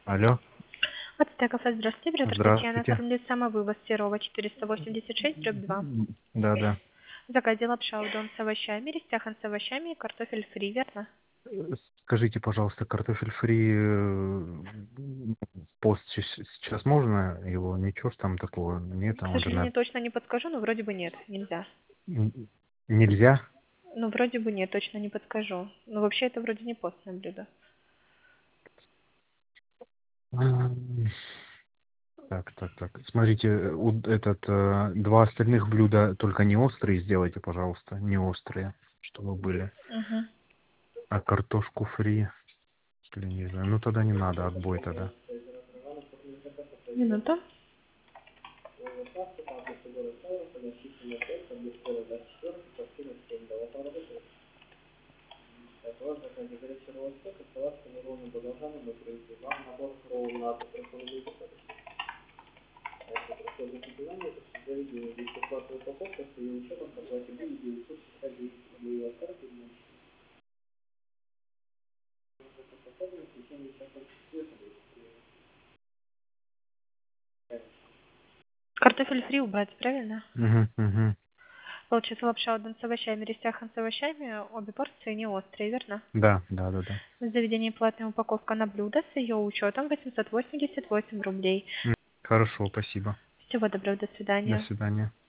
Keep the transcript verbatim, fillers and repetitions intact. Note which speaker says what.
Speaker 1: Алло,
Speaker 2: Ацтек кафе, здравствуйте, оператор Татьяна,
Speaker 1: здравствуйте.
Speaker 2: оформляет самовывоз Серова четыреста восемьдесят шесть, дробь два.
Speaker 1: М, Да, да.
Speaker 2: Заказе лапша удон с овощами, рестяхан с овощами и картофель фри, верно?
Speaker 1: Э, Скажите, пожалуйста, картофель фри э, пост щас- сейчас можно его? Ничего ж там такого нет,
Speaker 2: К
Speaker 1: а он же
Speaker 2: сожалению,
Speaker 1: на...
Speaker 2: точно не подскажу, но вроде бы нет, нельзя.
Speaker 1: Н- Нельзя?
Speaker 2: Ну, вроде бы нет, точно не подскажу. Но вообще это вроде не постное блюдо.
Speaker 1: М, Так, так, так. Смотрите, э, у- этот э, два остальных блюда только не острые сделайте, пожалуйста, не острые, чтобы были.
Speaker 2: Угу.
Speaker 1: А картошку фри, блин, не знаю. Ну тогда не надо, отбой тогда.
Speaker 2: Минуту. Картофель фри убрать, правильно?
Speaker 1: Угу, угу.
Speaker 2: Получается лапша удон с овощами, рестяхан с овощами, обе порции не острые, верно?
Speaker 1: Да, да, да, да.
Speaker 2: В заведении платная упаковка на блюдо с ее учетом восемьсот восемьдесят восемь рублей.
Speaker 1: М, Хорошо, спасибо.
Speaker 2: Всего доброго, до
Speaker 1: До
Speaker 2: свидания.
Speaker 1: свидания.